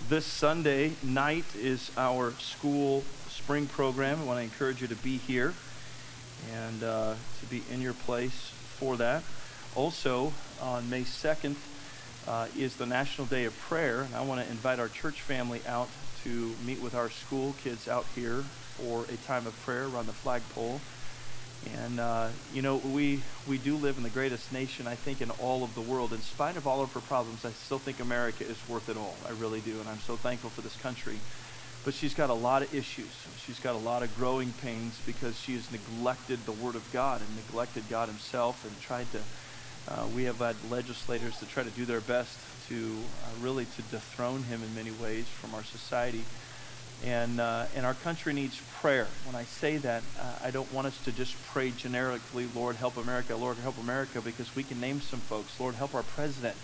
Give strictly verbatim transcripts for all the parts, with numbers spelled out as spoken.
This Sunday night is our school spring program. I want to encourage you to be here and uh, to be in your place for that. Also, on May second uh, is the National Day of Prayer, and I want to invite our church family out to meet with our school kids out here for a time of prayer around the flagpole. And, uh, you know, we we do live in the greatest nation, I think, in all of the world. In spite of all of her problems, I still think America is worth it all. I really do, and I'm so thankful for this country. But she's got a lot of issues. She's got a lot of growing pains because she has neglected the Word of God and neglected God himself and tried to, uh, we have had legislators that try to do their best to uh, really to dethrone him in many ways from our society. And uh, and our country needs prayer. When I say that, uh, I don't want us to just pray generically, Lord, help America, Lord, help America, because we can name some folks. Lord, help our president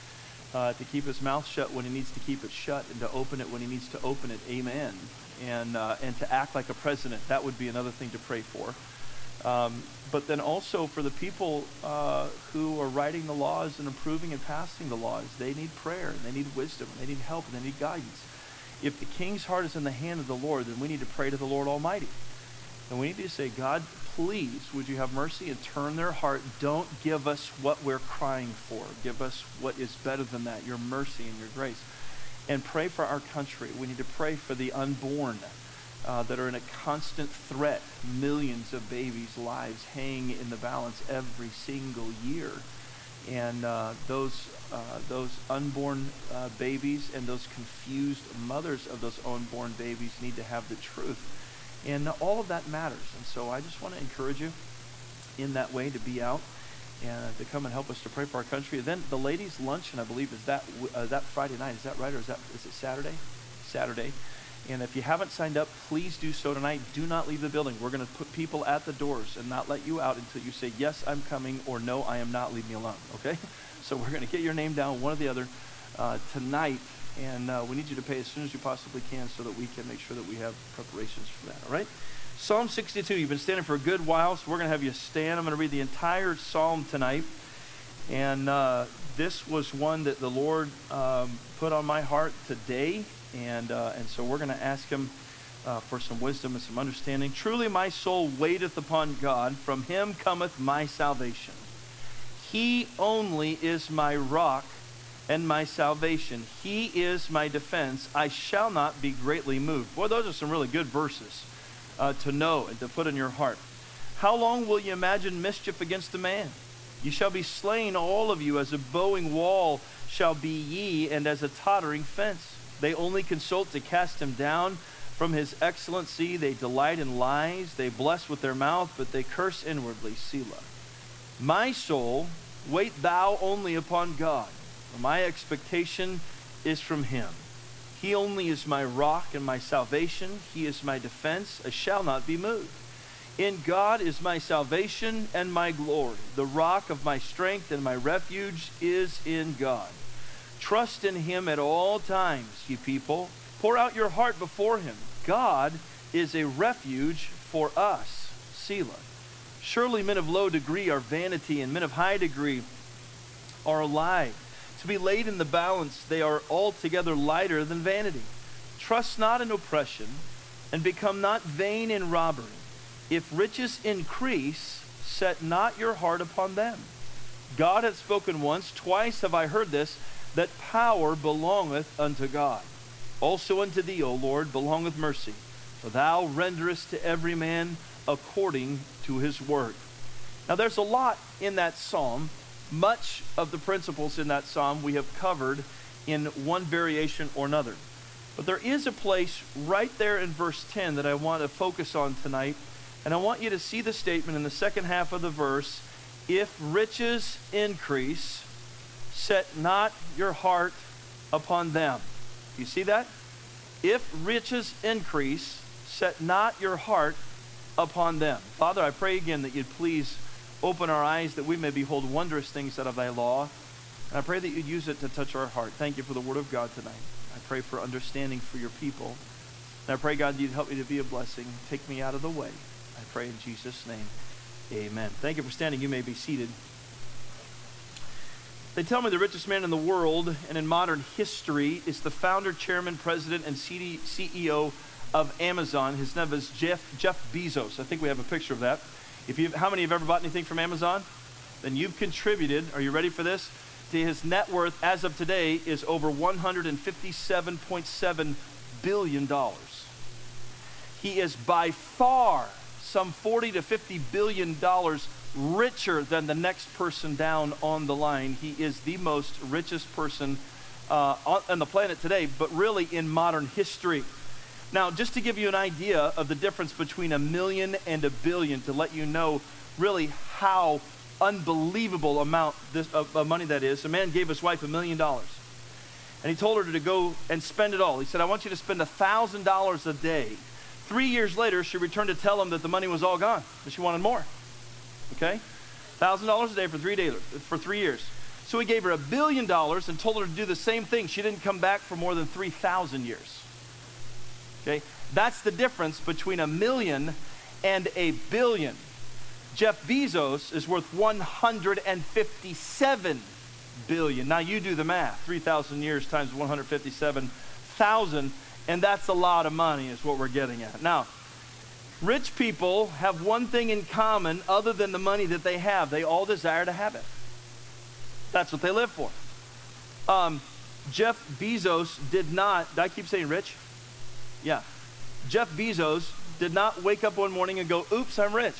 uh, to keep his mouth shut when he needs to keep it shut and to open it when he needs to open it. Amen. And, uh, and to act like a president. That would be another thing to pray for. Um, but then also for the people uh, who are writing the laws and approving and passing the laws, they need prayer, and they need wisdom, and they need help, and they need guidance. If the king's heart is in the hand of the Lord, then we need to pray to the Lord Almighty. And we need to say, God, please, would you have mercy and turn their heart. Don't give us what we're crying for. Give us what is better than that, your mercy and your grace. And pray for our country. We need to pray for the unborn uh, that are in a constant threat. Millions of babies' lives hang in the balance every single year. And uh, those uh, those unborn uh, babies and those confused mothers of those unborn babies need to have the truth. And all of that matters. And so I just want to encourage you in that way to be out and to come and help us to pray for our country. And then the ladies' luncheon, I believe, is that uh, that Friday night. Is that right? Or is that is it Saturday? Saturday. And if you haven't signed up, please do so tonight. Do not leave the building. We're going to put people at the doors and not let you out until you say, yes, I'm coming, or no, I am not. Leave me alone, okay? So we're going to get your name down, one or the other, uh, tonight. And uh, we need you to pay as soon as you possibly can so that we can make sure that we have preparations for that, all right? Psalm sixty-two, you've been standing for a good while, so we're going to have you stand. I'm going to read the entire psalm tonight. And uh, this was one that the Lord um, put on my heart today. And uh, and so we're going to ask him uh, for some wisdom and some understanding. Truly my soul waiteth upon God. From him cometh my salvation. He only is my rock and my salvation. He is my defense. I shall not be greatly moved. Boy, those are some really good verses uh, to know and to put in your heart. How long will you imagine mischief against a man? You shall be slain, all of you, as a bowing wall shall be ye, and as a tottering fence. They only consult to cast him down from his excellency. They delight in lies. They bless with their mouth, but they curse inwardly. Selah. My soul, wait thou only upon God, for my expectation is from him. He only is my rock and my salvation. He is my defense. I shall not be moved. In God is my salvation and my glory. The rock of my strength and my refuge is in God. Trust in him at all times, ye people. Pour out your heart before him. God is a refuge for us. Selah. Surely men of low degree are vanity, and men of high degree are a lie. To be laid in the balance, they are altogether lighter than vanity. Trust not in oppression, and become not vain in robbery. If riches increase, set not your heart upon them. God hath spoken once, twice have I heard this, that power belongeth unto God. Also unto thee, O Lord, belongeth mercy, for thou renderest to every man according to his work. Now there's a lot in that psalm. Much of the principles in that psalm we have covered in one variation or another. But there is a place right there in verse ten that I want to focus on tonight. And I want you to see the statement in the second half of the verse, if riches increase, set not your heart upon them. You see that? If riches increase, set not your heart upon them. Father, I pray again that you'd please open our eyes that we may behold wondrous things out of thy law. And I pray that you'd use it to touch our heart. Thank you for the word of God tonight. I pray for understanding for your people. And I pray, God, you'd help me to be a blessing. Take me out of the way. I pray in Jesus' name. Amen. Thank you for standing. You may be seated. They tell me the richest man in the world and in modern history is the founder, chairman, president, and C E O of Amazon. His name is Jeff, Jeff Bezos. I think we have a picture of that. If you, how many have ever bought anything from Amazon? Then you've contributed, are you ready for this? To his net worth as of today is over one hundred fifty-seven point seven billion dollars. He is by far some forty to fifty billion dollars richer than the next person down on the line. He is the most richest person uh, on, on the planet today, but really in modern history. Now, just to give you an idea of the difference between a million and a billion, to let you know really how unbelievable amount this, of, of money that is. A man gave his wife a million dollars. And he told her to go and spend it all. He said, I want you to spend a thousand dollars a day. Three years later, she returned to tell him that the money was all gone, but she wanted more. Okay? Thousand dollars a day for three days, for three years. So he gave her a billion dollars and told her to do the same thing. She didn't come back for more than three thousand years. Okay? That's the difference between a million and a billion. Jeff Bezos is worth one hundred fifty-seven billion. Now you do the math. three thousand years times one hundred fifty-seven thousand, and that's a lot of money is what we're getting at. Now, rich people have one thing in common other than the money that they have. They all desire to have it. That's what they live for. Um, Jeff Bezos did not, did I keep saying rich? Yeah. Jeff Bezos did not wake up one morning and go, oops, I'm rich.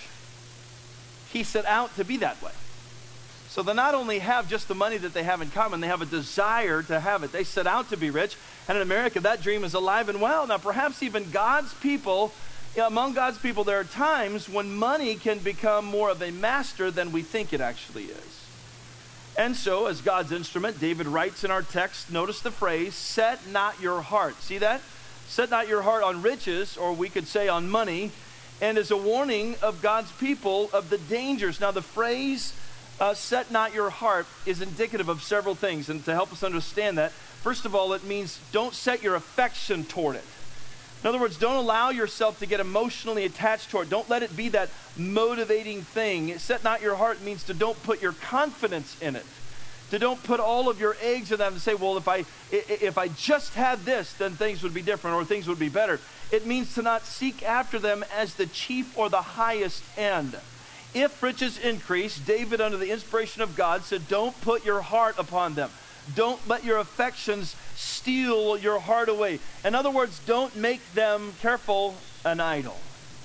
He set out to be that way. So they not only have just the money that they have in common, they have a desire to have it. They set out to be rich. And in America, that dream is alive and well. Now, perhaps even God's people, among God's people, there are times when money can become more of a master than we think it actually is. And so, as God's instrument, David writes in our text, notice the phrase, set not your heart. See that? Set not your heart on riches, or we could say on money, and is a warning of God's people of the dangers. Now, the phrase, uh, set not your heart, is indicative of several things. And to help us understand that, first of all, it means don't set your affection toward it. In other words, don't allow yourself to get emotionally attached to it. Don't let it be that motivating thing. Set not your heart means to don't put your confidence in it. To don't put all of your eggs in that and say, well, if I if I just had this, then things would be different or things would be better. It means to not seek after them as the chief or the highest end. If riches increase, David, under the inspiration of God, said, don't put your heart upon them. Don't let your affections steal your heart away. In other words, don't make them, careful, an idol.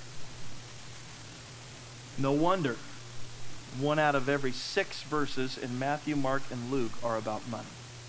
No wonder one out of every six verses in Matthew, Mark, and Luke are about money.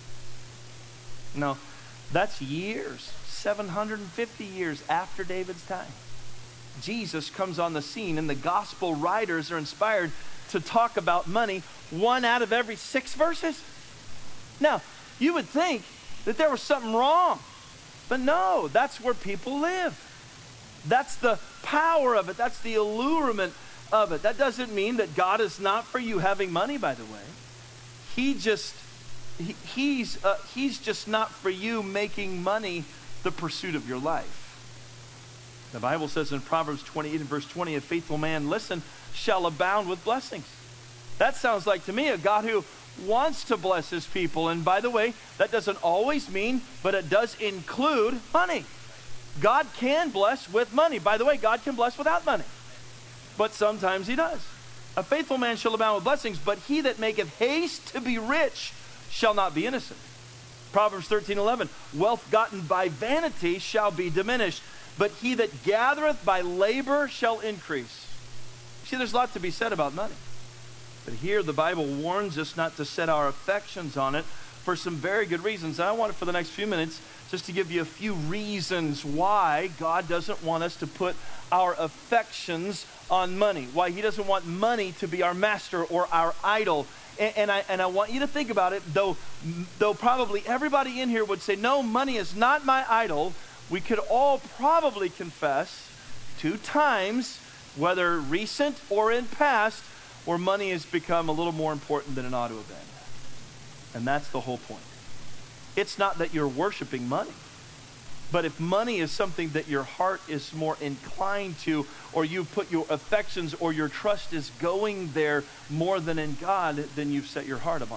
Now, that's years, seven hundred fifty years after David's time. Jesus comes on the scene, and the gospel writers are inspired to talk about money one out of every six verses. Now, you would think that there was something wrong, but no, that's where people live. That's the power of it. That's the allurement of it. That doesn't mean that God is not for you having money, by the way. He just, he, he's, uh, he's just not for you making money the pursuit of your life. The Bible says in Proverbs twenty-eight and verse twenty, a faithful man, listen, shall abound with blessings. That sounds like to me a God who wants to bless his people. And by the way, that doesn't always mean, but it does include money. God can bless with money. By the way, God can bless without money. But sometimes he does. A faithful man shall abound with blessings, but he that maketh haste to be rich shall not be innocent. Proverbs thirteen eleven, wealth gotten by vanity shall be diminished, but he that gathereth by labor shall increase. See, there's a lot to be said about money. But here the Bible warns us not to set our affections on it for some very good reasons. And I want it for the next few minutes just to give you a few reasons why God doesn't want us to put our affections on money, why he doesn't want money to be our master or our idol. And, and, I, and I want you to think about it, though, though probably everybody in here would say, no, money is not my idol. We could all probably confess two times, whether recent or in past, where money has become a little more important than it ought to have been. And that's the whole point. It's not that you're worshiping money, but if money is something that your heart is more inclined to, or you put your affections or your trust is going there more than in God, then you've set your heart upon,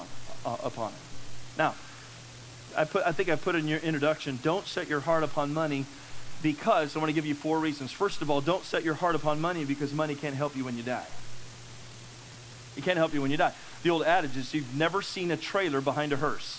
uh, upon it. Now, I put I think I put in your introduction, don't set your heart upon money because, I want to give you four reasons. First of all, don't set your heart upon money because money can't help you when you die. It can't help you when you die. The old adage is you've never seen a trailer behind a hearse.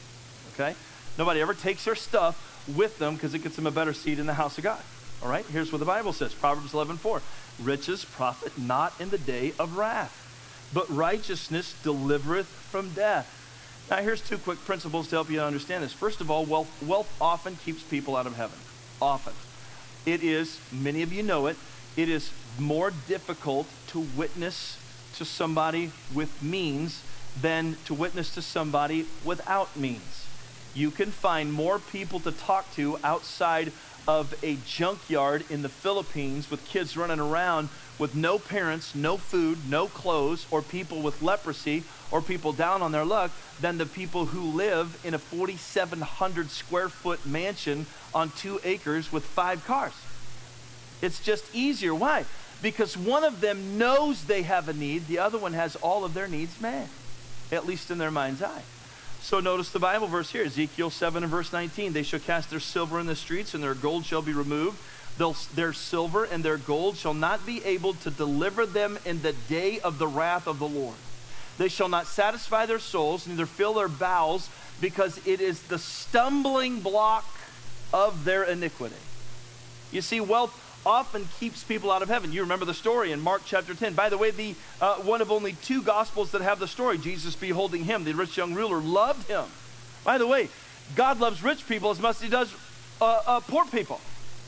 Okay? Nobody ever takes their stuff with them because it gets them a better seat in the house of God. All right? Here's what the Bible says. Proverbs eleven four. Riches profit not in the day of wrath, but righteousness delivereth from death. Now here's two quick principles to help you understand this. First of all, wealth, wealth often keeps people out of heaven. Often. It is, many of you know it, it is more difficult to witness to somebody with means than to witness to somebody without means. You can find more people to talk to outside of a junkyard in the Philippines with kids running around with no parents, no food, no clothes, or people with leprosy, or people down on their luck, than the people who live in a forty-seven hundred square foot mansion on two acres with five cars. It's just easier. Why? Because one of them knows they have a need, the other one has all of their needs met, at least in their mind's eye. So notice the Bible verse here, Ezekiel seven and verse nineteen. They shall cast their silver in the streets, and their gold shall be removed. They'll, their silver and their gold shall not be able to deliver them in the day of the wrath of the Lord. They shall not satisfy their souls, neither fill their bowels, because it is the stumbling block of their iniquity. You see, wealth often keeps people out of heaven. You remember the story in Mark chapter ten. By the way, the uh, one of only two gospels that have the story, Jesus beholding him, the rich young ruler, loved him. By the way, God loves rich people as much as he does uh, uh, poor people.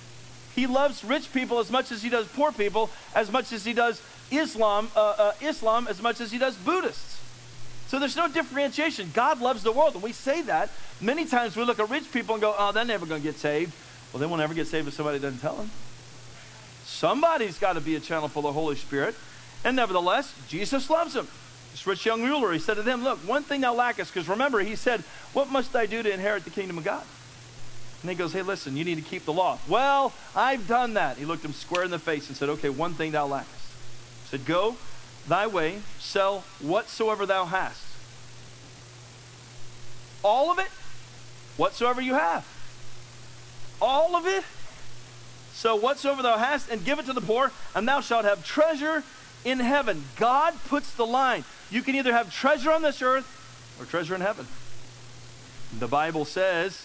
He loves rich people as much as he does poor people, as much as he does Islam, uh, uh, Islam as much as he does Buddhists. So there's no differentiation. God loves the world, and we say that. Many times we look at rich people and go, oh, they're never going to get saved. Well, they won't ever get saved if somebody doesn't tell them. Somebody's got to be a channel for the Holy Spirit. And nevertheless, Jesus loves him. This rich young ruler, he said to them, look, one thing thou lackest, because remember, he said, what must I do to inherit the kingdom of God? And he goes, hey, listen, you need to keep the law. Well, I've done that. He looked him square in the face and said, okay, one thing thou lackest. He said, go thy way, sell whatsoever thou hast. All of it, whatsoever you have. All of it. So whatsoever thou hast, and give it to the poor, and thou shalt have treasure in heaven. God puts the line. You can either have treasure on this earth or treasure in heaven. The Bible says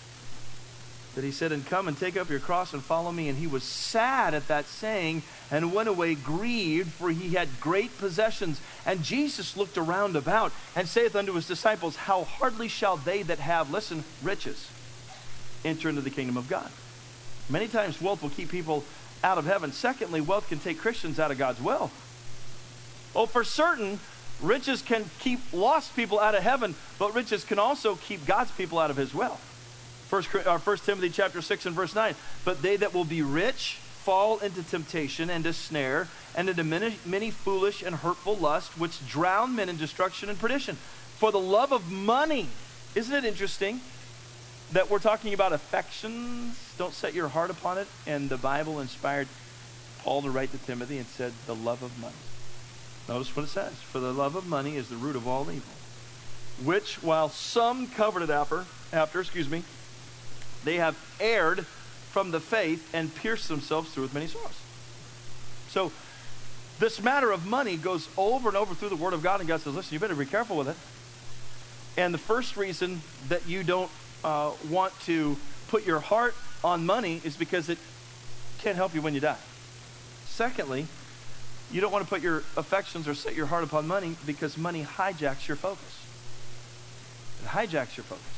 that he said, and come and take up your cross and follow me. And he was sad at that saying and went away grieved, for he had great possessions. And Jesus looked around about and saith unto his disciples, how hardly shall they that have, listen, riches, enter into the kingdom of God. Many times wealth will keep people out of heaven. Secondly, wealth can take Christians out of God's will. Oh, for certain, riches can keep lost people out of heaven, but riches can also keep God's people out of his will. First, uh, First Timothy chapter six and verse nine. But they that will be rich fall into temptation and a snare, and into many, many foolish and hurtful lusts, which drown men in destruction and perdition. For the love of money. Isn't it interesting that we're talking about affections? Don't set your heart upon it. And the Bible inspired Paul to write to Timothy and said, the love of money. Notice what it says. For the love of money is the root of all evil, which while some coveted after, after, excuse me, they have erred from the faith and pierced themselves through with many sores. So this matter of money goes over and over through the Word of God, and God says, listen, you better be careful with it. And the first reason that you don't uh, want to put your heart on money is because it can't help you when you die. Secondly, you don't want to put your affections or set your heart upon money because money hijacks your focus. It hijacks your focus.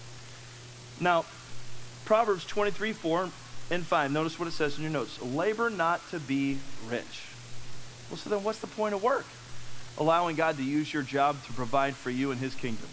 Now, Proverbs twenty-three, four and five. Notice what it says in your notes. Labor not to be rich. Well, so then what's the point of work? Allowing God to use your job to provide for you in his kingdom.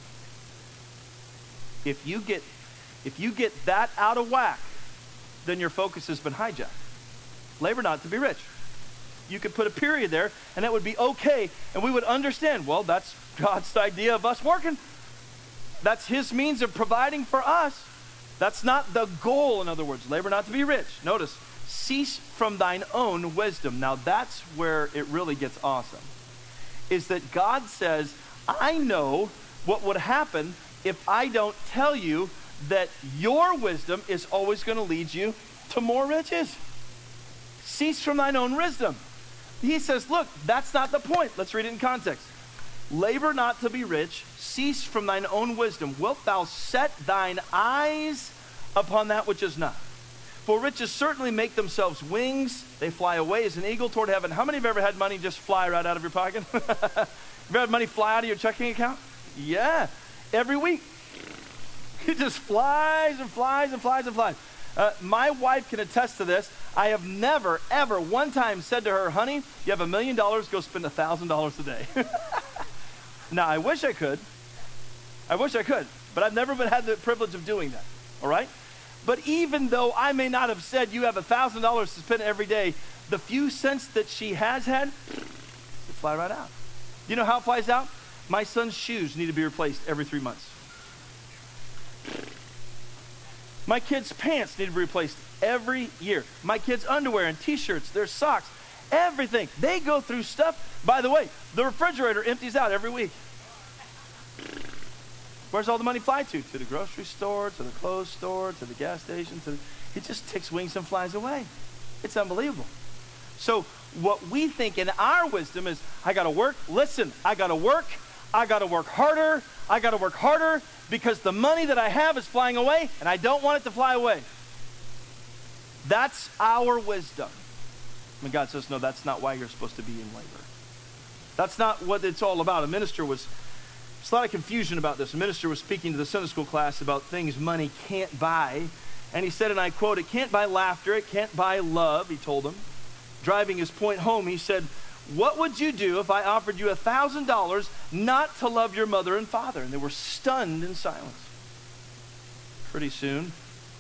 If you get, if you get that out of whack, then your focus has been hijacked. Labor not to be rich. You could put a period there, and that would be okay, and we would understand, well, that's God's idea of us working. That's his means of providing for us. That's not the goal, in other words. Labor not to be rich. Notice, cease from thine own wisdom. Now that's where it really gets awesome. Is that God says, I know what would happen if I don't tell you that your wisdom is always going to lead you to more riches? Cease from thine own wisdom. He says, look, that's not the point. Let's read it in context. Labor not to be rich, cease from thine own wisdom. Wilt thou set thine eyes upon that which is not? For riches certainly make themselves wings. They fly away as an eagle toward heaven. How many have ever had money just fly right out of your pocket? Have you ever had money fly out of your checking account? Yeah, every week. It just flies and flies and flies and flies. Uh, my wife can attest to this. I have never, ever one time said to her, honey, you have a million dollars, go spend a thousand dollars a day. Now, I wish I could. I wish I could, but I've never been had the privilege of doing that, all right? But even though I may not have said you have a thousand dollars to spend every day, the few cents that she has had, it fly right out. You know how it flies out? My son's shoes need to be replaced every three months. My kids' pants need to be replaced every year. My kids' underwear and t-shirts, their socks, everything. They go through stuff. By the way, the refrigerator empties out every week. Where's all the money fly to? To the grocery store, to the clothes store, to the gas station. To the, it just takes wings and flies away. It's unbelievable. So what we think in our wisdom is, I got to work. Listen, I got to work. I got to work harder. I got to work harder because the money that I have is flying away and I don't want it to fly away. That's our wisdom. And God says, no, that's not why you're supposed to be in labor. That's not what it's all about. A minister was, there's a lot of confusion about this. A minister was speaking to the Sunday school class about things money can't buy. And he said, and I quote, it can't buy laughter, it can't buy love, he told them. Driving his point home, he said, what would you do if I offered you a thousand dollars not to love your mother and father? And they were stunned in silence. Pretty soon,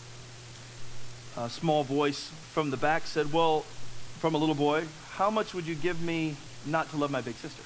a small voice from the back said, well, from a little boy, how much would you give me not to love my big sister?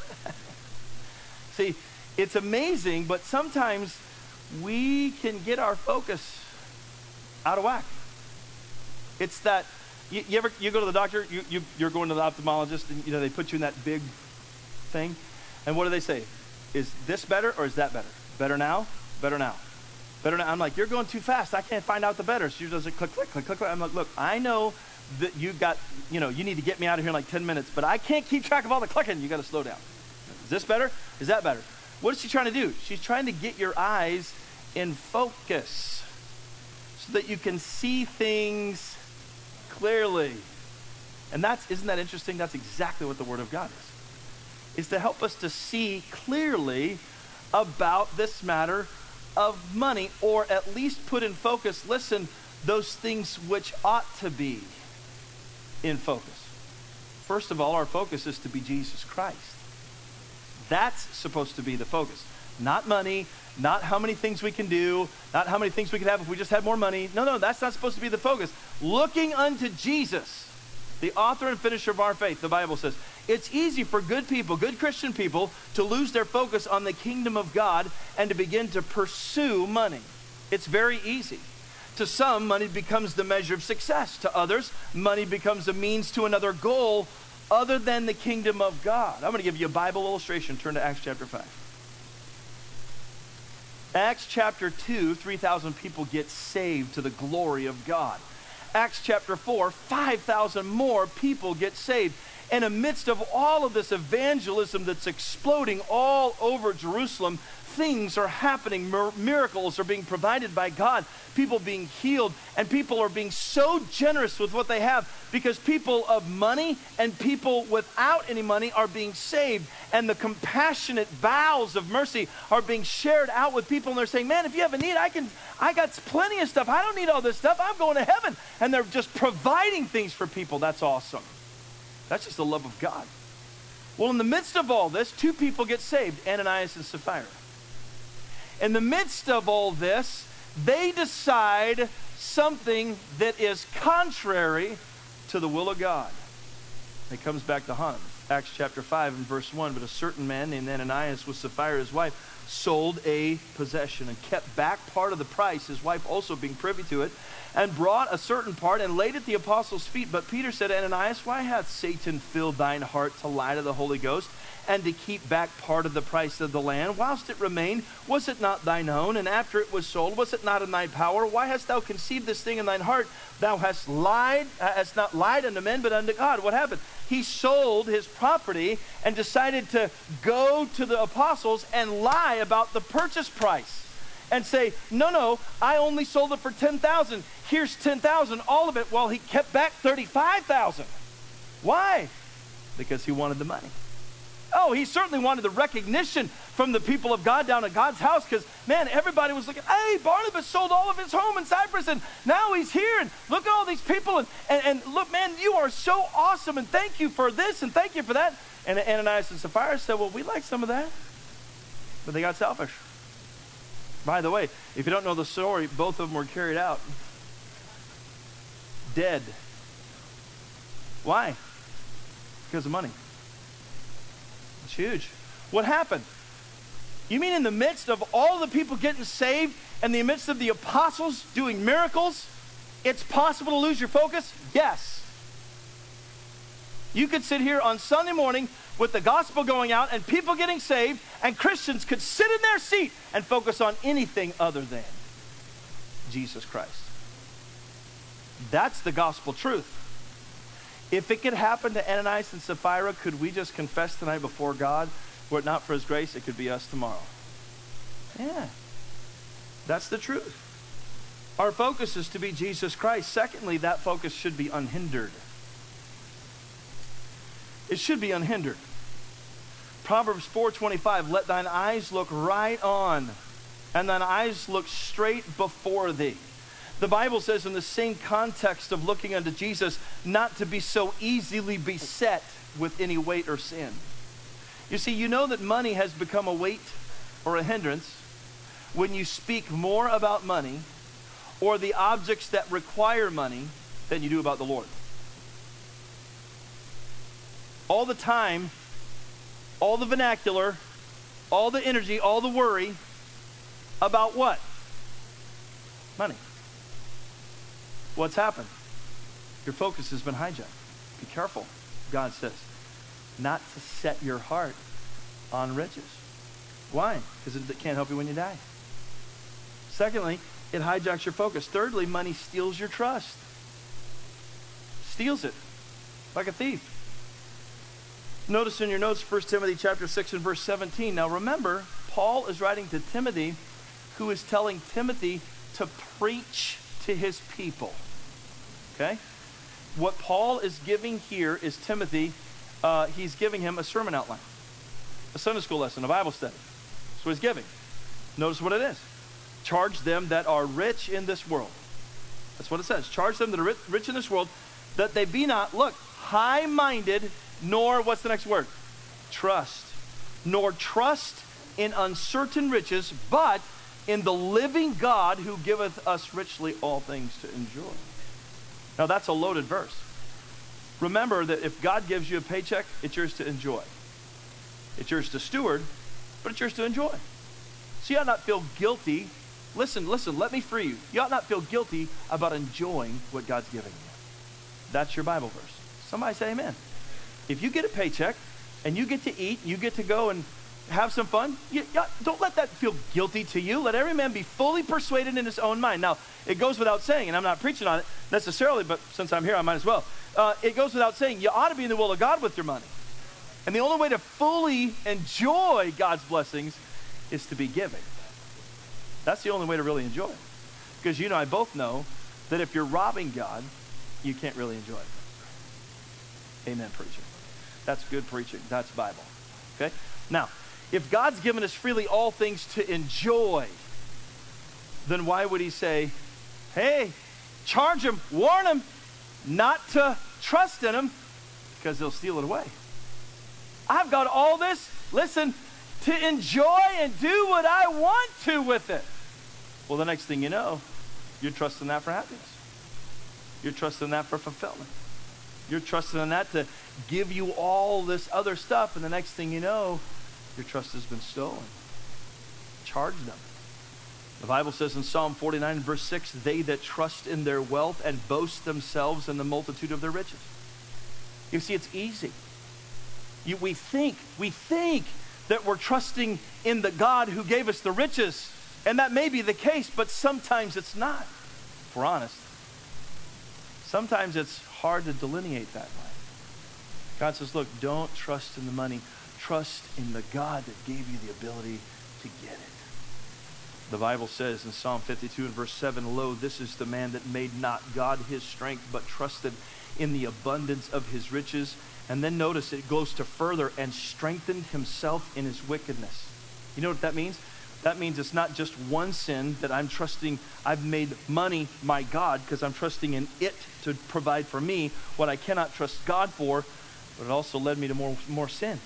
See, it's amazing, but sometimes we can get our focus out of whack. It's that, you, you ever, you go to the doctor, you, you, you're going to the ophthalmologist, and you know, they put you in that big thing, and what do they say? Is this better or is that better? Better now? Better now. Better now. I'm like, you're going too fast. I can't find out the better. So she does it click, click, click, click, click. I'm like, look, I know that you got, you know, you need to get me out of here in like ten minutes, but I can't keep track of all the clicking. You got to slow down. Is this better? Is that better? What is she trying to do? She's trying to get your eyes in focus so that you can see things clearly. And that's, isn't that interesting? That's exactly what the Word of God is. Is to help us to see clearly about this matter of money, or at least put in focus, listen, those things which ought to be in focus. First of all, our focus is to be Jesus Christ. That's supposed to be the focus. Not money, not how many things we can do, not how many things we could have if we just had more money. No, no, that's not supposed to be the focus. Looking unto Jesus, the author and finisher of our faith, the Bible says, it's easy for good people, good Christian people, to lose their focus on the kingdom of God and to begin to pursue money. It's very easy. To some, money becomes the measure of success. To others, money becomes a means to another goal other than the kingdom of God. I'm going to give you a Bible illustration. Turn to Acts chapter five. Acts chapter two, three thousand people get saved to the glory of God. Acts chapter four, five thousand more people get saved. And amidst of all of this evangelism that's exploding all over Jerusalem, things are happening. Mir- miracles are being provided by God. People being healed. And people are being so generous with what they have because people of money and people without any money are being saved. And the compassionate bowels of mercy are being shared out with people. And they're saying, man, if you have a need, I can, I got plenty of stuff. I don't need all this stuff. I'm going to heaven. And they're just providing things for people. That's awesome. That's just the love of God. Well, in the midst of all this, two people get saved, Ananias and Sapphira. In the midst of all this, they decide something that is contrary to the will of God. It comes back to haunt them. Acts chapter five and verse one, but a certain man named Ananias with Sapphira, his wife, sold a possession and kept back part of the price, his wife also being privy to it, and brought a certain part and laid at the apostles' feet. But Peter said, Ananias, why hath Satan filled thine heart to lie to the Holy Ghost and to keep back part of the price of the land? Whilst it remained, was it not thine own? And after it was sold, was it not in thy power? Why hast thou conceived this thing in thine heart? Thou hast lied, uh, hast not lied unto men, but unto God. What happened? He sold his property and decided to go to the apostles and lie about the purchase price. And say, no, no, I only sold it for ten thousand. Here's ten thousand, all of it, while he kept back thirty-five thousand. Why? Because he wanted the money. Oh, he certainly wanted the recognition from the people of God down at God's house, because, man, everybody was looking, hey, Barnabas sold all of his home in Cyprus, and now he's here, and look at all these people, and, and, and look, man, you are so awesome, and thank you for this, and thank you for that. And Ananias and Sapphira said, well, we like some of that. But they got selfish. By the way, if you don't know the story, both of them were carried out dead. Why? Because of money. It's huge. What happened? You mean in the midst of all the people getting saved, and in the midst of the apostles doing miracles, it's possible to lose your focus? Yes. You could sit here on Sunday morning with the gospel going out and people getting saved, and Christians could sit in their seat and focus on anything other than Jesus Christ. That's the gospel truth. If it could happen to Ananias and Sapphira, could we just confess tonight before God, were it not for his grace, it could be us tomorrow? Yeah. That's the truth. Our focus is to be Jesus Christ. Secondly, that focus should be unhindered. It should be unhindered. Proverbs four twenty-five, let thine eyes look right on, and thine eyes look straight before thee. The Bible says in the same context of looking unto Jesus, not to be so easily beset with any weight or sin. You see, you know that money has become a weight or a hindrance when you speak more about money or the objects that require money than you do about the Lord. All the time, all the vernacular, all the energy, all the worry about what? Money. What's happened? Your focus has been hijacked. Be careful, God says, not to set your heart on riches. Why? Because it can't help you when you die. Secondly, it hijacks your focus. Thirdly, money steals your trust. Steals it like a thief. Notice in your notes, First Timothy chapter six and verse seventeen. Now remember, Paul is writing to Timothy, who is telling Timothy to preach to his people. Okay? What Paul is giving here is Timothy, uh, he's giving him a sermon outline, a Sunday school lesson, a Bible study. That's what he's giving. Notice what it is. Charge them that are rich in this world. That's what it says. Charge them that are rich in this world, that they be not, look, high-minded, nor, what's the next word? Trust. Nor trust in uncertain riches, but in the living God who giveth us richly all things to enjoy. Now that's a loaded verse. Remember that if God gives you a paycheck, it's yours to enjoy. It's yours to steward, but it's yours to enjoy. So you ought not feel guilty. Listen, listen, let me free you. You ought not feel guilty about enjoying what God's giving you. That's your Bible verse. Somebody say amen. If you get a paycheck and you get to eat, you get to go and have some fun, you, you, don't let that feel guilty to you. Let every man be fully persuaded in his own mind. Now, it goes without saying, and I'm not preaching on it necessarily, but since I'm here, I might as well. Uh, it goes without saying, you ought to be in the will of God with your money. And the only way to fully enjoy God's blessings is to be giving. That's the only way to really enjoy it. Because you and I both know that if you're robbing God, you can't really enjoy it. Amen, preacher. That's good preaching. That's Bible. Okay? Now, if God's given us freely all things to enjoy, then why would he say, hey, charge him, warn him not to trust in him, because they'll steal it away. I've got all this, listen, to enjoy and do what I want to with it. Well, the next thing you know, you're trusting that for happiness. You're trusting that for fulfillment. You're trusting in that to give you all this other stuff, and the next thing you know, your trust has been stolen. Charge them. The Bible says in Psalm forty-nine, verse six, they that trust in their wealth and boast themselves in the multitude of their riches. You see, it's easy. You, we think, we think that we're trusting in the God who gave us the riches. And that may be the case, but sometimes it's not, if we're honest. Sometimes it's hard to delineate that way. God says, look, don't trust in the money. Trust in the God that gave you the ability to get it. The Bible says in Psalm fifty-two and verse seven, lo, this is the man that made not God his strength, but trusted in the abundance of his riches. And then notice it goes to further, and strengthened himself in his wickedness. You know what that means? That means it's not just one sin that I'm trusting. I've made money my God because I'm trusting in it to provide for me what I cannot trust God for, but it also led me to more, more sin.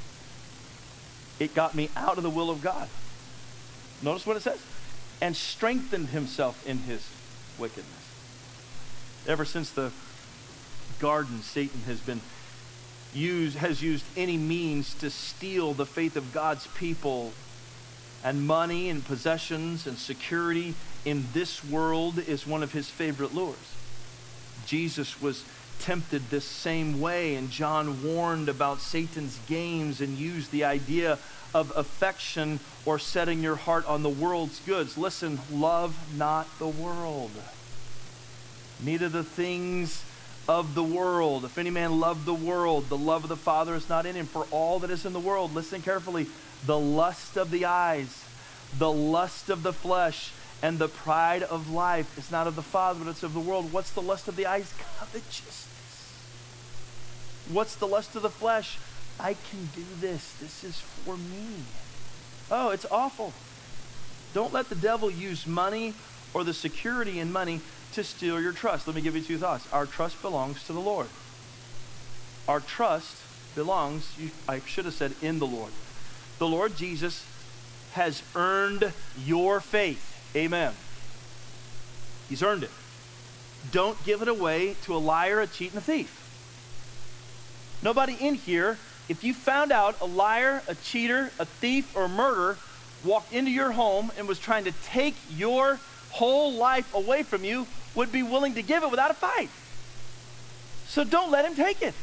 It got me out of the will of God. Notice what it says. And strengthened himself in his wickedness. Ever since the garden, Satan has been used, has used any means to steal the faith of God's people. And money and possessions and security in this world is one of his favorite lures. Jesus was tempted this same way, and John warned about Satan's games and used the idea of affection or setting your heart on the world's goods. Listen, love not the world, neither the things of the world. If any man love the world, the love of the Father is not in him. For all that is in the world, listen carefully, the lust of the eyes, the lust of the flesh, and the pride of life is not of the Father, but it's of the world. What's the lust of the eyes? Covetousness. What's the lust of the flesh? I can do this. This is for me. Oh, it's awful. Don't let the devil use money or the security in money to steal your trust. Let me give you two thoughts. Our trust belongs to the Lord. Our trust belongs, I should have said, in the Lord. The Lord Jesus has earned your faith. Amen. He's earned it. Don't give it away to a liar, a cheat, and a thief. Nobody in here, if you found out a liar, a cheater, a thief, or a murderer walked into your home and was trying to take your whole life away from you, would be willing to give it without a fight. So don't let him take it.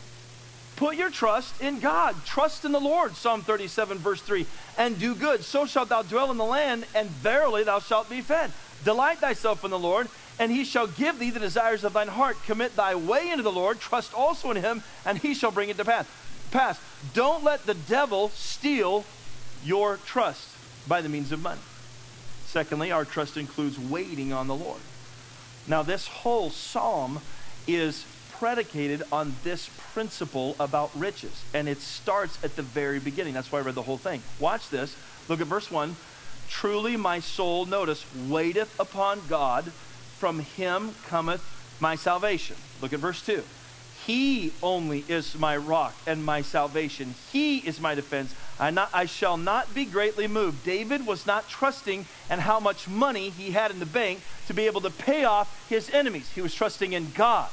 Put your trust in God. Trust in the Lord, Psalm thirty-seven, verse three. And do good, so shalt thou dwell in the land, and verily thou shalt be fed. Delight thyself in the Lord, and he shall give thee the desires of thine heart. Commit thy way into the Lord, trust also in him, and he shall bring it to pass. Pass. Don't let the devil steal your trust by the means of money. Secondly, our trust includes waiting on the Lord. Now, this whole psalm is predicated on this principle about riches, and it starts at the very beginning. That's why I read the whole thing. Watch this. Look at verse one. Truly my soul, notice, waiteth upon God. From him cometh my salvation. Look at verse two. He only is my rock and my salvation. He is my defense. I, not, I shall not be greatly moved. David was not trusting in how much money he had in the bank to be able to pay off his enemies. He was trusting in God.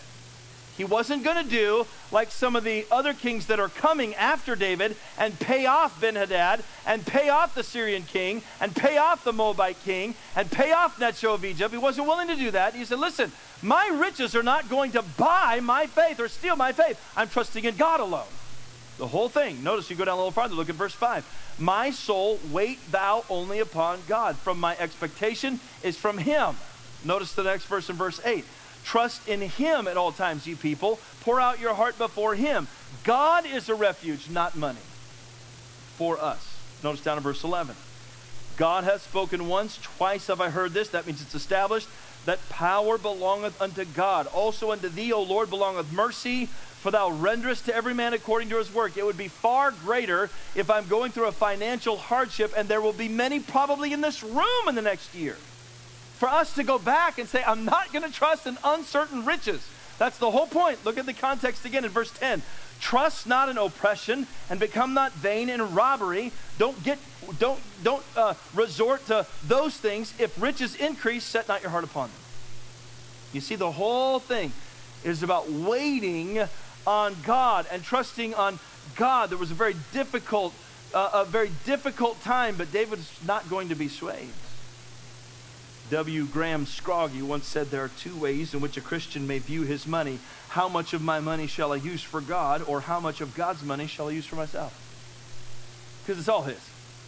He wasn't going to do like some of the other kings that are coming after David and pay off Ben-Hadad and pay off the Syrian king and pay off the Moabite king and pay off Necho of Egypt. He wasn't willing to do that. He said, listen, my riches are not going to buy my faith or steal my faith. I'm trusting in God alone. The whole thing. Notice you go down a little farther. Look at verse five. My soul, wait thou only upon God. From my expectation is from him. Notice the next verse in verse eight. Trust in him at all times, ye people. Pour out your heart before him. God is a refuge, not money, for us. Notice down in verse eleven. God hath spoken once, twice have I heard this. That means it's established that power belongeth unto God. Also unto thee, O Lord, belongeth mercy, for thou renderest to every man according to his work. It would be far greater if I'm going through a financial hardship, and there will be many probably in this room in the next year, for us to go back and say, I'm not going to trust in uncertain riches. That's the whole point. Look at the context again in verse ten. Trust not in oppression, and become not vain in robbery. Don't get, don't, don't uh, resort to those things. If riches increase, set not your heart upon them. You see, the whole thing is about waiting on God and trusting on God. There was a very difficult, uh, a very difficult time, but David's not going to be swayed. W. Graham Scroggie once said, there are two ways in which a Christian may view his money. How much of my money shall I use for God, or how much of God's money shall I use for myself? Because it's all his.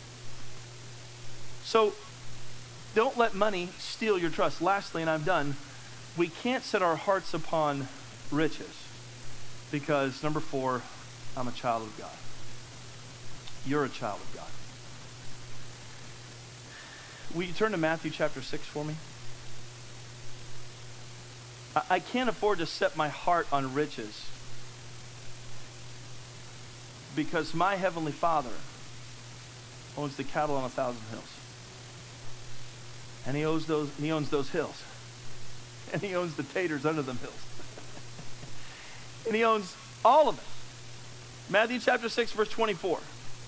So don't let money steal your trust. Lastly, and I'm done, we can't set our hearts upon riches because, number four, I'm a child of God. You're a child of God. Will you turn to Matthew chapter six for me? I, I can't afford to set my heart on riches because my heavenly Father owns the cattle on a thousand hills. And he owns those, he owns those hills. And he owns the taters under them hills. And he owns all of it. Matthew chapter six, verse twenty-four.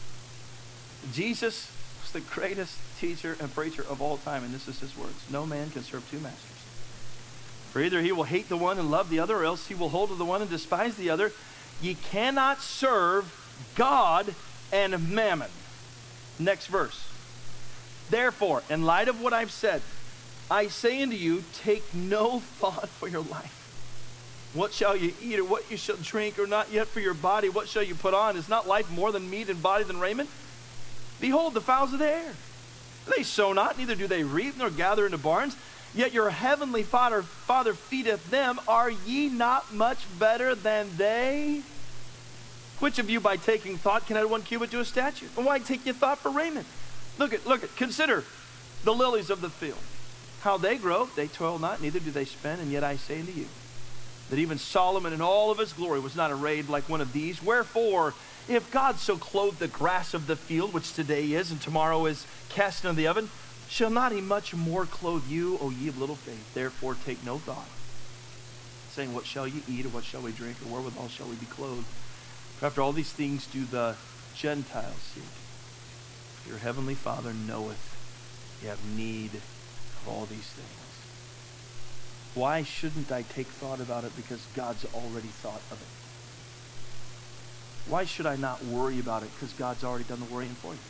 Jesus was the greatest teacher and preacher of all time, and this is his words. No man can serve two masters. For either he will hate the one and love the other, or else he will hold to the one and despise the other. Ye cannot serve God and mammon. Next verse. Therefore, in light of what I've said, I say unto you, take no thought for your life. What shall you eat, or what you shall drink, or not yet for your body, what shall you put on? Is not life more than meat, and body than raiment? Behold the fowls of the air. They sow not, neither do they reap, nor gather into barns. Yet your heavenly Father, Father feedeth them. Are ye not much better than they? Which of you by taking thought can add one cubit to a statue? And why take ye thought for raiment? Look at, look at, consider the lilies of the field. How they grow, they toil not, neither do they spin. And yet I say unto you, that even Solomon in all of his glory was not arrayed like one of these. Wherefore, if God so clothe the grass of the field, which today is and tomorrow is cast into the oven, shall not he much more clothe you, O ye of little faith? Therefore take no thought, saying, what shall ye eat, or what shall we drink, or wherewithal shall we be clothed? For after all these things do the Gentiles seek. Your heavenly Father knoweth you have need of all these things. Why shouldn't I take thought about it? Because God's already thought of it. Why should I not worry about it? Because God's already done the worrying for you.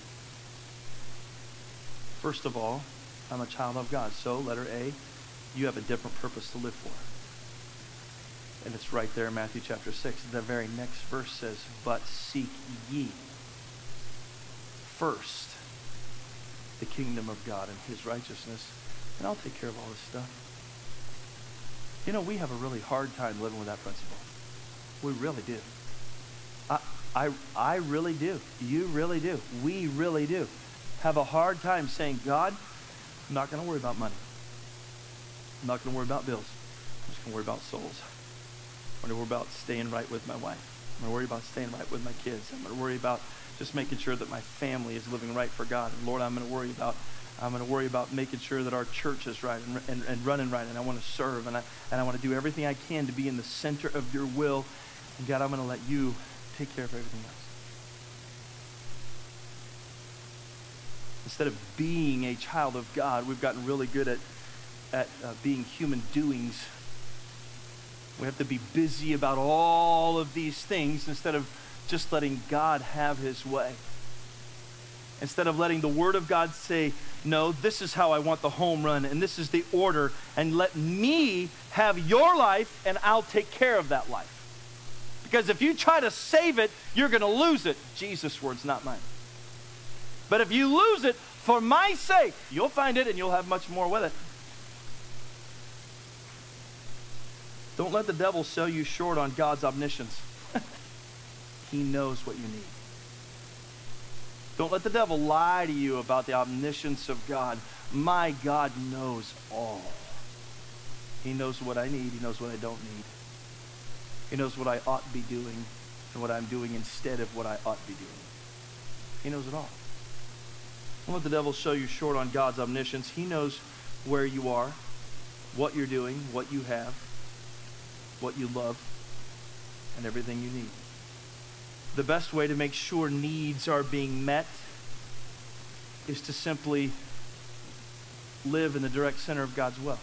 First of all, I'm a child of God. So, letter A, you have a different purpose to live for. And it's right there in Matthew chapter six. The very next verse says, but seek ye first the kingdom of God and his righteousness, and I'll take care of all this stuff. You know, we have a really hard time living with that principle. We really do. I, I, I really do. You really do. We really do. Have a hard time saying, God, I'm not going to worry about money. I'm not going to worry about bills. I'm just going to worry about souls. I'm going to worry about staying right with my wife. I'm going to worry about staying right with my kids. I'm going to worry about just making sure that my family is living right for God. And Lord, I'm going to worry about I'm going to worry about making sure that our church is right and, and, and running right. And I want to serve. And I, and I want to do everything I can to be in the center of your will. And God, I'm going to let you take care of everything else. Instead of being a child of God, we've gotten really good at, at uh, being human doings. We have to be busy about all of these things instead of just letting God have his way. Instead of letting the Word of God say, no, this is how I want the home run, and this is the order, and let me have your life, and I'll take care of that life. Because if you try to save it, you're going to lose it. Jesus' words, not mine. But if you lose it for my sake, you'll find it, and you'll have much more with it. Don't let the devil sell you short on God's omniscience. He knows what you need. Don't let the devil lie to you about the omniscience of God. My God knows all. He knows what I need. He knows what I don't need. He knows what I ought to be doing and what I'm doing instead of what I ought to be doing. He knows it all. Don't let the devil show you short on God's omniscience. He knows where you are, what you're doing, what you have, what you love, and everything you need. The best way to make sure needs are being met is to simply live in the direct center of God's will.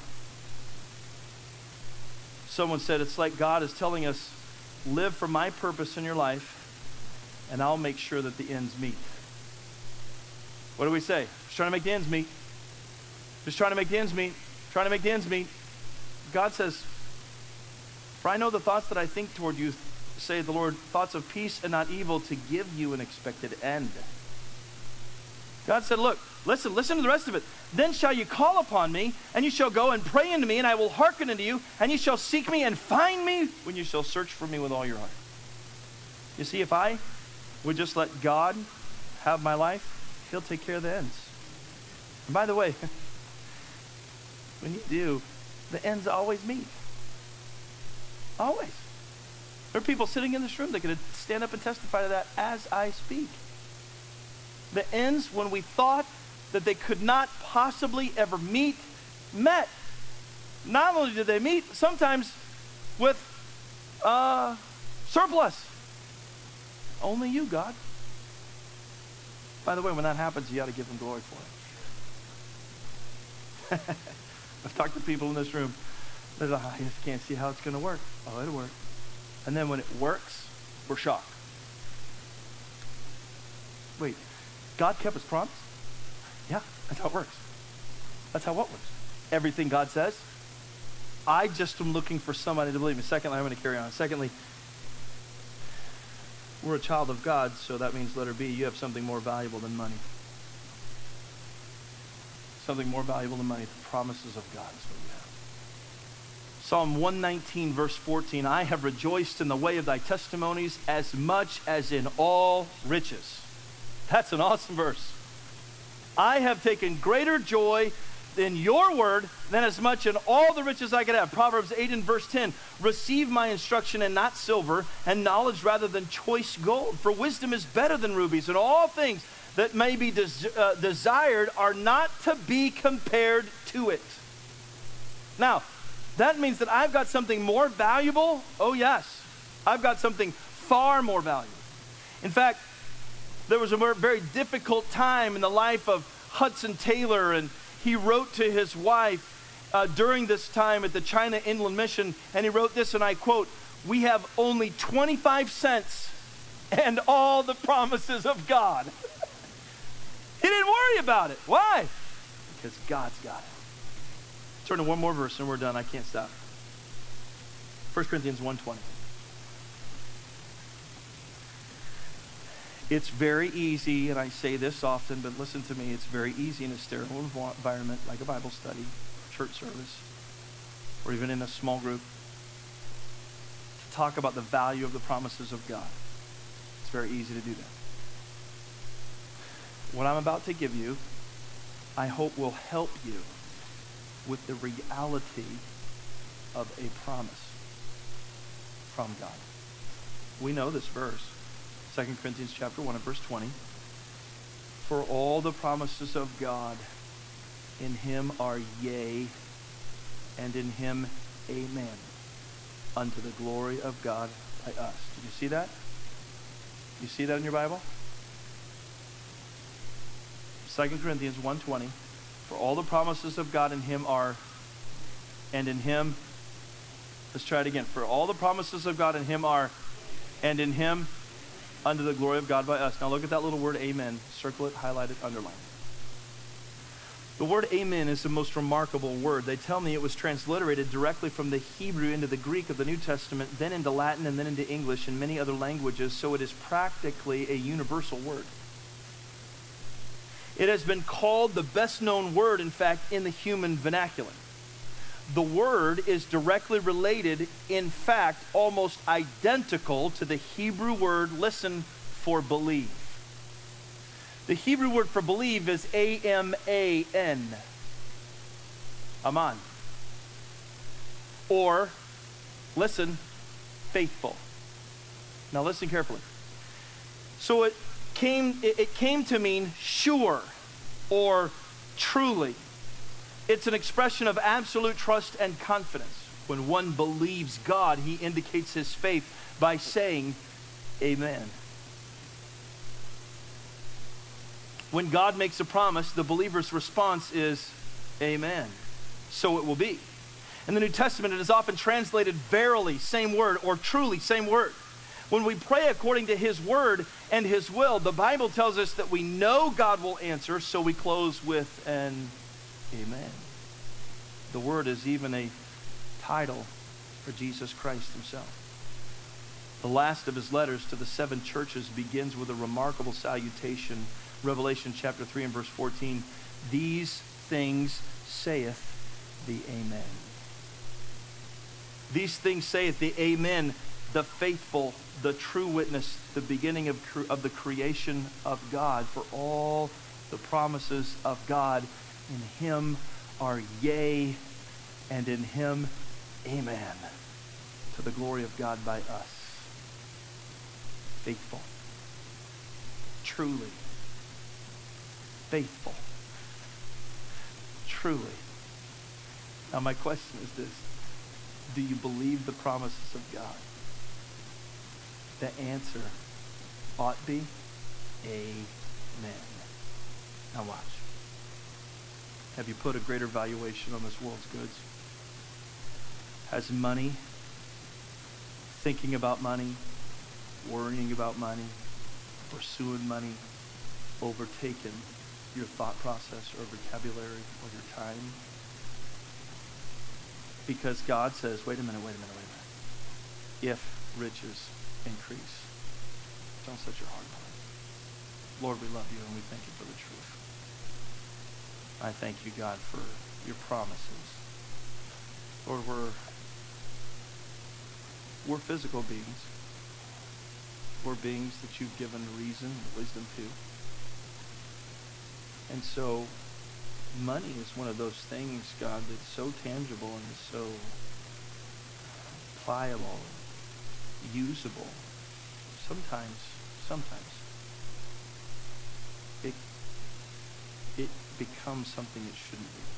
Someone said it's like God is telling us, live for my purpose in your life, and I'll make sure that the ends meet. What do we say? Just trying to make the ends meet. Just trying to make the ends meet. Trying to make the ends meet. God says, for I know the thoughts that I think toward you, say the Lord, thoughts of peace and not evil, to give you an expected end. God said, look, listen, listen to the rest of it. Then shall you call upon me, and you shall go and pray unto me, and I will hearken unto you, and you shall seek me and find me when you shall search for me with all your heart. You see, if I would just let God have my life, he'll take care of the ends. And by the way, when you do, the ends always meet. Always. There are people sitting in this room that could stand up and testify to that as I speak. The ends, when we thought that they could not possibly ever meet, met. Not only did they meet, sometimes with uh, surplus. Only you, God. By the way, when that happens, you ought to give him glory for it. I've talked to people in this room. They're like, I just can't see how it's going to work. Oh, it'll work. And then when it works, we're shocked. Wait, God kept his promise? Yeah, that's how it works. That's how what works. Everything God says, I just am looking for somebody to believe me. Secondly, I'm going to carry on. Secondly, we're a child of God, so that means, letter B, you have something more valuable than money. Something more valuable than money. The promises of God is what you have. Psalm one nineteen, verse fourteen, I have rejoiced in the way of thy testimonies as much as in all riches. That's an awesome verse. I have taken greater joy in your word than as much in all the riches I could have. Proverbs eight and verse ten, receive my instruction and not silver, and knowledge rather than choice gold. For wisdom is better than rubies, and all things that may be des- uh, desired are not to be compared to it. Now, that means that I've got something more valuable. Oh yes, I've got something far more valuable. In fact, there was a very difficult time in the life of Hudson Taylor, and he wrote to his wife uh, during this time at the China Inland Mission, and he wrote this, and I quote, we have only twenty-five cents and all the promises of God. He didn't worry about it. Why? Because God's got it. Turn to one more verse and we're done. I can't stop. First Corinthians one twenty. It's very easy, and I say this often, but listen to me, it's very easy in a sterile environment like a Bible study, church service, or even in a small group, to talk about the value of the promises of God. It's very easy to do that. What I'm about to give you, I hope will help you with the reality of a promise from God. We know this verse. Second Corinthians chapter one and verse twenty. For all the promises of God in him are yea, and in him amen, unto the glory of God by us. Did you see that? You see that in your Bible? Second Corinthians one twenty. For all the promises of God in him are, and in him, let's try it again. For all the promises of God in him are, and in him, unto the glory of God by us. Now look at that little word amen. Circle it, highlight it, underline it. The word amen is the most remarkable word. They tell me it was transliterated directly from the Hebrew into the Greek of the New Testament, then into Latin, and then into English and many other languages, so it is practically a universal word. It has been called the best known word, in fact, in the human vernacular. The word is directly related, in fact, almost identical to the Hebrew word, listen, for believe. The Hebrew word for believe is A M A N. Aman. Or, listen, faithful. Now listen carefully. So it came, it, it came to mean sure or truly. It's an expression of absolute trust and confidence. When one believes God, he indicates his faith by saying, amen. When God makes a promise, the believer's response is, amen. So it will be. In the New Testament, it is often translated verily, same word, or truly, same word. When we pray according to his word and his will, the Bible tells us that we know God will answer, so we close with an Amen. The word is even a title for Jesus Christ himself. The last of his letters to the seven churches begins with a remarkable salutation. Revelation chapter three and verse fourteen. These things saith the Amen. These things saith the Amen, the faithful, the true witness, the beginning of, cre- of the creation of God. For all the promises of God in him are yea, and in him amen, to the glory of God by us. Faithful. Truly. Faithful. Truly. Now my question is this. Do you believe the promises of God? The answer ought be amen. Now watch. Have you put a greater valuation on this world's goods? Has money, thinking about money, worrying about money, pursuing money, overtaken your thought process or vocabulary or your time? Because God says, wait a minute, wait a minute, wait a minute. If riches increase, don't set your heart on it. Lord, we love you and we thank you for the truth. I thank you, God, for your promises. Lord, we're, we're physical beings. We're beings that you've given reason and wisdom to. And so money is one of those things, God, that's so tangible and so pliable, usable. Sometimes, sometimes it it becomes something it shouldn't be.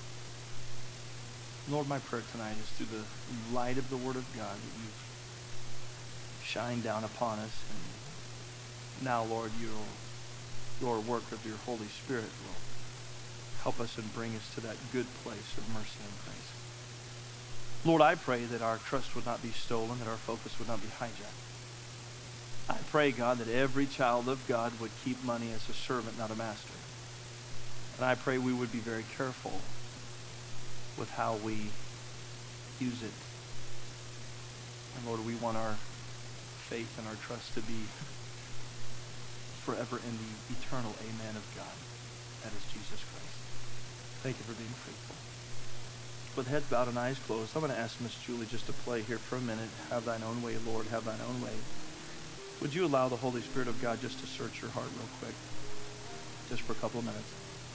Lord, my prayer tonight is through the light of the Word of God that you've shined down upon us, and now, Lord, you'll, your work of your Holy Spirit will help us and bring us to that good place of mercy and grace. Lord, I pray that our trust would not be stolen, that our focus would not be hijacked. I pray, God, that every child of God would keep money as a servant, not a master. And I pray we would be very careful with how we use it. And Lord, we want our faith and our trust to be forever in the eternal amen of God. That is Jesus Christ. Thank you for being faithful. With heads bowed and eyes closed, I'm going to ask Miss Julie just to play here for a minute. Have thine own way, Lord, have thine own way. Would you allow the Holy Spirit of God just to search your heart real quick? Just for a couple of minutes.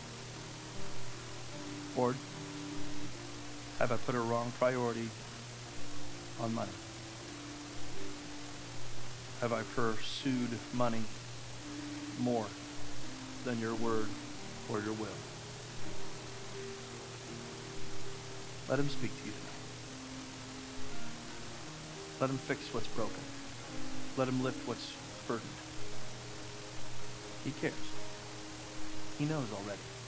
Lord, have I put a wrong priority on money? Have I pursued money more than your word or your will? Let him speak to you tonight. Let him fix what's broken. Let him lift what's burdened. He cares. He knows already.